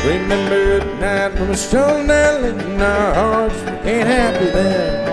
Remember at night when we're strolling down Lincoln, our hearts ain't happy then.